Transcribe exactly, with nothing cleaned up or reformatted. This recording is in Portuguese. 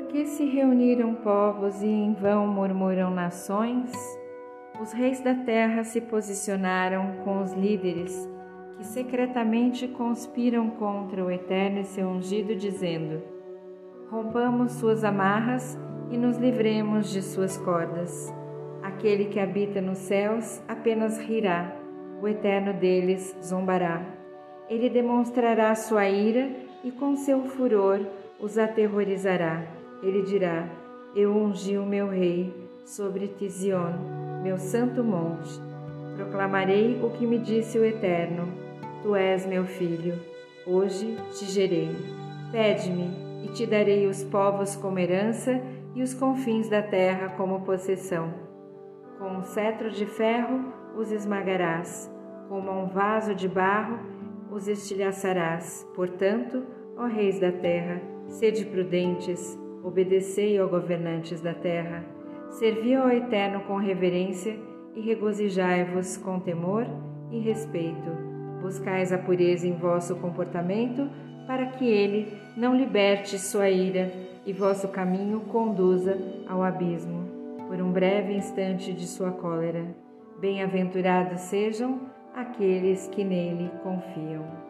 que se reuniram povos e em vão murmuram nações? Os reis da terra se posicionaram com os líderes que secretamente conspiram contra o Eterno e seu ungido, dizendo: rompamos suas amarras e nos livremos de suas cordas. Aquele que habita nos céus apenas rirá, o Eterno deles zombará. Ele demonstrará sua ira e com seu furor os aterrorizará. Ele dirá: eu ungi o meu rei sobre Tzion, meu santo monte. Proclamarei o que me disse o Eterno: tu és meu filho, hoje te gerei. Pede-me e te darei os povos como herança e os confins da terra como possessão. Com um cetro de ferro os esmagarás, como um vaso de barro os estilhaçarás. Portanto, ó reis da terra, sede prudentes, obedecei, ó governantes da terra. Servi ao Eterno com reverência e regozijai-vos com temor e respeito. Buscais a pureza em vosso comportamento, para que ele não liberte sua ira e vosso caminho conduza ao abismo, por um breve instante de sua cólera. Bem-aventurados sejam aqueles que nele confiam.